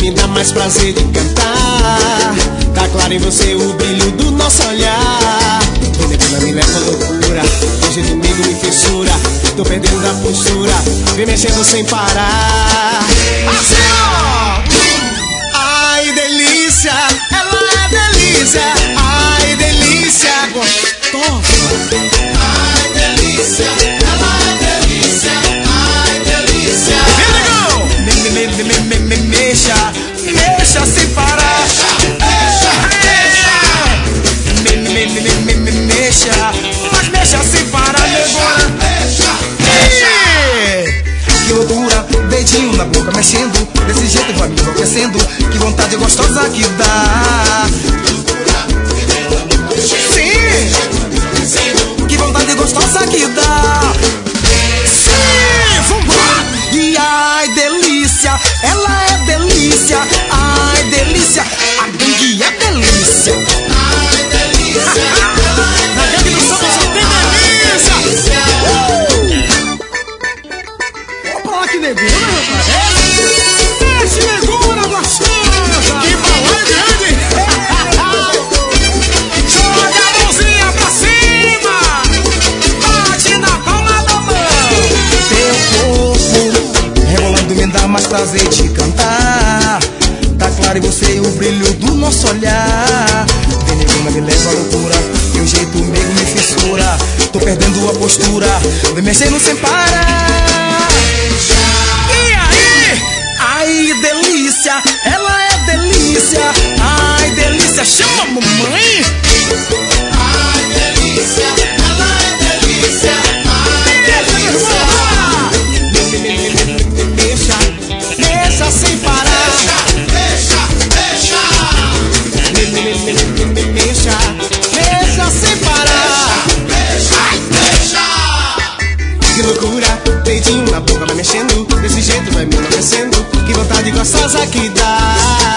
me dá mais prazer de cantar. Tá claro em você o brilho do nosso olhar. Quando me leva à loucura, o jeito comigo me fissura. Tô perdendo a postura, vem mexendo sem parar. Assim, ó! Ai, delícia, ela é delícia. Ai, delícia, gostosa. Ai, delícia, ela é delícia. Ai, delícia. Mexa, mexa sem parar. Mexa, mas mexa sem parar, negona. Que loucura, dedinho na boca mexendo, desse jeito vai me enlouquecendo. Que vontade gostosa que dá. Sim, que vontade gostosa que dá. Sim, vambora. E ai, delícia, ela é delícia. Ai, delícia, a gangue é delícia. Ai, delícia, na gangue do samba só tem delícia. Vamos pra lá que negona, rapaz. Desce, negona gostosa. Que balão grande. Joga a mãozinha pra cima. Bate na palma da mão. Teu corpo rebolando me dá mais prazer de cantar. Tá claro em você o brilho do nosso olhar. Vem negona, me leva à loucura, teu jeito meio me fissura. Tô perdendo a postura, vem mexendo sem parar. E aí? Ai, delícia, ela é delícia. Ai, delícia, chama a mamãe. Ai, delícia, ela é delícia. Ai, delícia. Deixa, deixa sem parar. Deixa, deixa. Deixa, deixa sem parar. Deixa, deixa. Que loucura, dedinho na boca vai mexendo, desse jeito vai me enlouquecendo. Que vontade gostosa que dá.